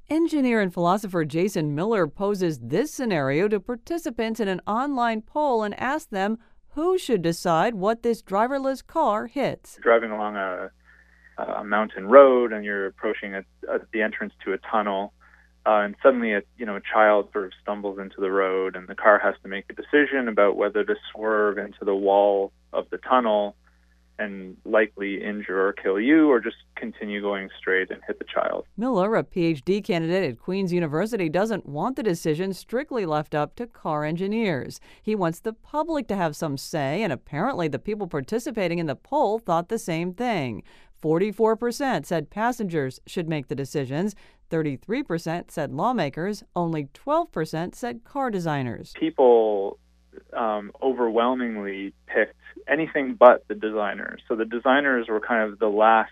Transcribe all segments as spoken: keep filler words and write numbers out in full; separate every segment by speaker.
Speaker 1: Engineer and philosopher Jason Miller poses this scenario to participants in an online poll and asks them who should decide what this driverless car hits.
Speaker 2: Driving along a, a mountain road and you're approaching a, a, the entrance to a tunnel, uh, and suddenly a you know a child sort of stumbles into the road, and the car has to make a decision about whether to swerve into the wall of the tunnel and likely injure or kill you, or just continue going straight and hit the child.
Speaker 1: Miller, a P H D candidate at Queen's University, doesn't want the decision strictly left up to car engineers. He wants the public to have some say, and apparently the people participating in the poll thought the same thing. forty-four percent said passengers should make the decisions. thirty-three percent said lawmakers. Only twelve percent said car designers.
Speaker 2: People um, overwhelmingly picked anything but the designers. So the designers were kind of the last,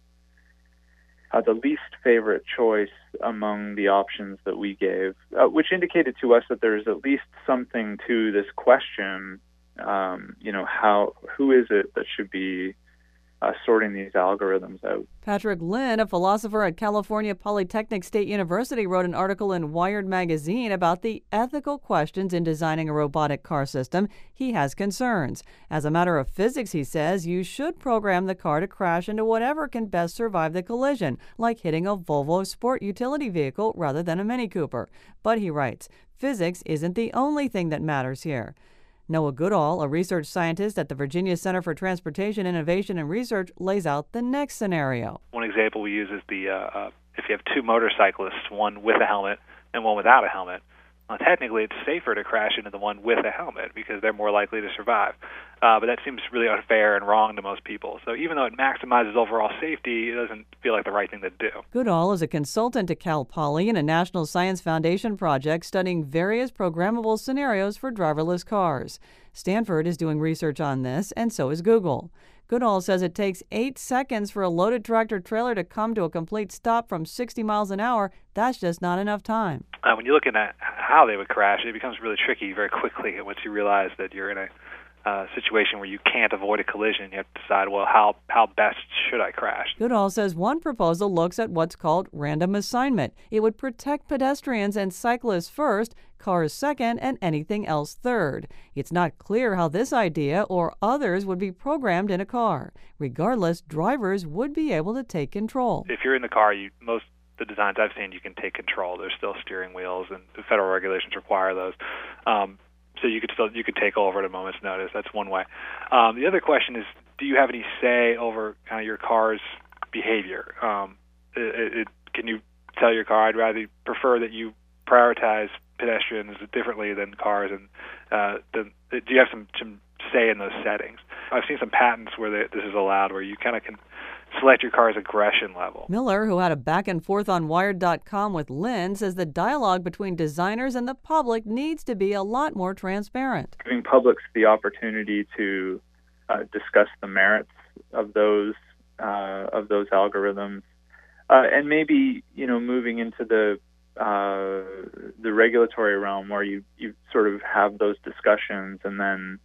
Speaker 2: uh, the least favorite choice among the options that we gave, uh, which indicated to us that there's at least something to this question. Um, you know, how who is it that should be Uh, sorting these algorithms out.
Speaker 1: Patrick Lynn, a philosopher at California Polytechnic State University, wrote an article in Wired magazine about the ethical questions in designing a robotic car system. He has concerns. As a matter of physics, he says, you should program the car to crash into whatever can best survive the collision, like hitting a Volvo sport utility vehicle rather than a Mini Cooper. But he writes, physics isn't the only thing that matters here. Noah Goodall, a research scientist at the Virginia Center for Transportation Innovation and Research, lays out the next scenario.
Speaker 3: One example we use is the uh, uh, if you have two motorcyclists, one with a helmet and one without a helmet. Well, technically, it's safer to crash into the one with a helmet because they're more likely to survive. Uh, but that seems really unfair and wrong to most people. So even though it maximizes overall safety, it doesn't feel like the right thing to do.
Speaker 1: Goodall is a consultant to Cal Poly and a National Science Foundation project studying various programmable scenarios for driverless cars. Stanford is doing research on this, and so is Google. Goodall says it takes eight seconds for a loaded tractor-trailer to come to a complete stop from sixty miles an hour. That's just not enough time.
Speaker 3: Uh, when you look at how they would crash, it becomes really tricky very quickly once you realize that you're in a uh, situation where you can't avoid a collision. You have to decide, well, how, how best should I crash?
Speaker 1: Goodall says one proposal looks at what's called random assignment. It would protect pedestrians and cyclists first, cars second, and anything else third. It's not clear how this idea or others would be programmed in a car. Regardless, drivers would be able to take control.
Speaker 3: If you're in the car, you most the designs I've seen, you can take control. There's still steering wheels, and the federal regulations require those. Um, so you could still you could take over at a moment's notice. That's one way. Um, the other question is, do you have any say over kind of your car's behavior? Um, it, it, can you tell your car, I'd rather prefer that you prioritize pedestrians differently than cars, and uh, the, do you have some, some say in those settings? I've seen some patents where they, this is allowed, where you kind of can select your car's aggression level.
Speaker 1: Miller, who had a back and forth on Wired dot com with Lynn, says the dialogue between designers and the public needs to be a lot more transparent.
Speaker 2: Giving publics the opportunity to uh, discuss the merits of those uh, of those algorithms, uh, and maybe you know moving into the uh, the regulatory realm where you you sort of have those discussions and then.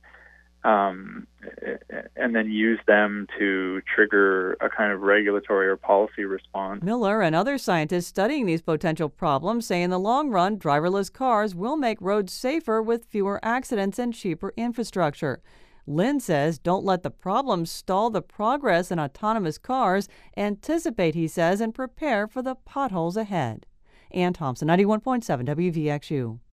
Speaker 2: Um, and then use them to trigger a kind of regulatory or policy response.
Speaker 1: Miller and other scientists studying these potential problems say in the long run, driverless cars will make roads safer with fewer accidents and cheaper infrastructure. Lynn says don't let the problems stall the progress in autonomous cars. Anticipate, he says, and prepare for the potholes ahead. Ann Thompson, ninety-one point seven W V X U.